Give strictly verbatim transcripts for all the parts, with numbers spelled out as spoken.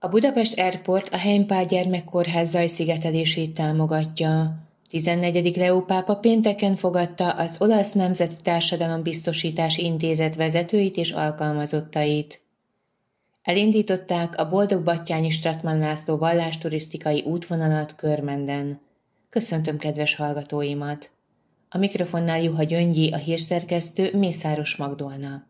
A Budapest Airport a Heimpál Gyermekkórház zajszigetelését támogatja. tizennegyedik Leó pápa pénteken fogadta az Olasz Nemzeti Társadalombiztosítási Intézet vezetőit és alkalmazottait. Elindították a Boldog-Batthyányi Strattmann László vallásturisztikai útvonalat Körmenden. Köszöntöm kedves hallgatóimat! A mikrofonnál Juha Gyöngyi, a hírszerkesztő, Mészáros Magdolna.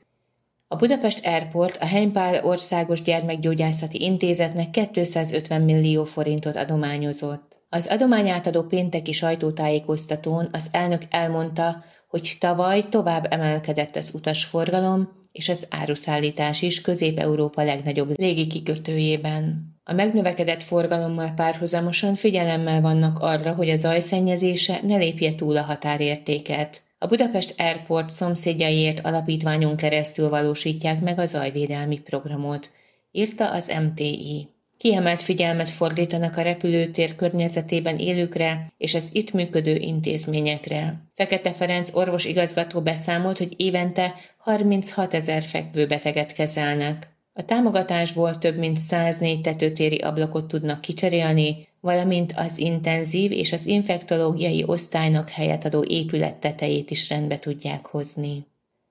A Budapest Airport a Heimpál Országos Gyermekgyógyászati Intézetnek kétszázötven millió forintot adományozott. Az adományátadó pénteki sajtótájékoztatón az elnök elmondta, hogy tavaly tovább emelkedett az utasforgalom és az áruszállítás is Közép-Európa legnagyobb légikikötőjében. A megnövekedett forgalommal párhuzamosan figyelemmel vannak arra, hogy a zajszennyezése ne lépje túl a határértéket. A Budapest Airport szomszédjaiért alapítványon keresztül valósítják meg a zajvédelmi programot, írta az em té i. Kiemelt figyelmet fordítanak a repülőtér környezetében élőkre és az itt működő intézményekre. Fekete Ferenc orvosigazgató beszámolt, hogy évente harminchatezer fekvőbeteget kezelnek. A támogatásból több mint száznégy tetőtéri ablakot tudnak kicserélni, valamint az intenzív és az infektológiai osztálynak helyet adó épület tetejét is rendbe tudják hozni.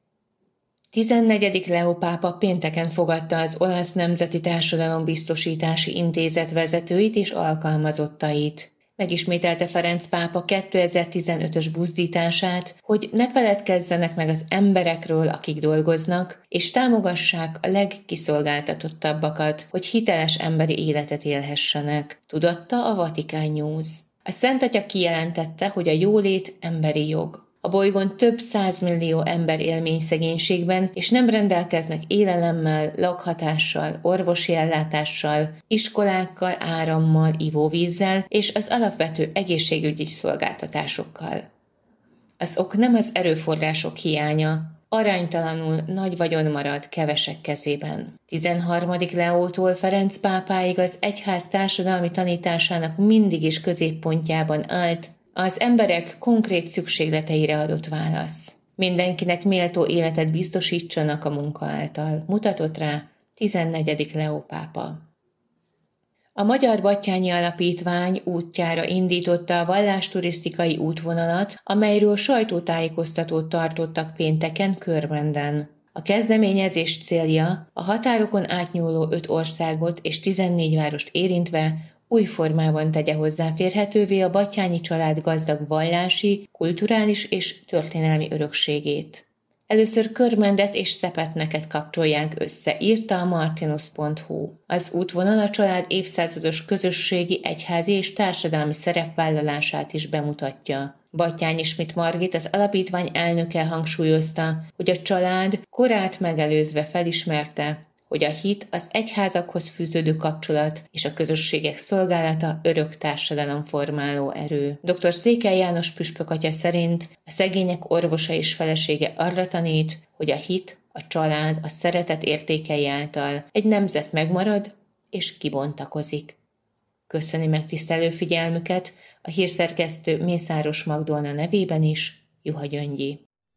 tizennegyedik Leó pápa pénteken fogadta az Olasz Nemzeti Társadalombiztosítási Intézet vezetőit és alkalmazottait. Megismételte Ferenc pápa kétezer-tizenötös buzdítását, hogy ne feledkezzenek meg az emberekről, akik dolgoznak, és támogassák a legkiszolgáltatottabbakat, hogy hiteles emberi életet élhessenek, tudatta a Vatican News. A Szent Atya kijelentette, hogy a jólét emberi jog. A bolygón több százmillió ember él szegénységben, és nem rendelkeznek élelemmel, lakhatással, orvosi ellátással, iskolákkal, árammal, ivóvízzel és az alapvető egészségügyi szolgáltatásokkal. Az ok nem az erőforrások hiánya, aránytalanul nagy vagyon marad kevesek kezében. tizenharmadik Leótól Ferenc pápáig az egyház társadalmi tanításának mindig is középpontjában állt az emberek konkrét szükségleteire adott válasz. Mindenkinek méltó életet biztosítsanak a munka által, mutatott rá tizennegyedik Leó pápa. A Magyar Batthyányi Alapítvány útjára indította a vallásturisztikai útvonalat, amelyről sajtótájékoztatót tartottak pénteken Körmenden. A kezdeményezés célja a határokon átnyúló öt országot és tizennégy várost érintve új formában tegye hozzáférhetővé a Batthyányi család gazdag vallási, kulturális és történelmi örökségét. Először Körmendet és Szepetneket kapcsolják össze, írta a martinus pont hu. Az útvonal a család évszázados közösségi, egyházi és társadalmi szerepvállalását is bemutatja. Batthyányi Schmidt Margit, az alapítvány elnöke hangsúlyozta, hogy a család korát megelőzve felismerte, hogy a hit, az egyházakhoz fűződő kapcsolat és a közösségek szolgálata örök társadalomformáló erő. doktor Székely János püspök atya szerint a szegények orvosa és felesége arra tanít, hogy a hit, a család, a szeretet értékei által egy nemzet megmarad és kibontakozik. Köszöni megtisztelő figyelmüket a hírszerkesztő Mészáros Magdolna nevében is, Juha Gyöngyi.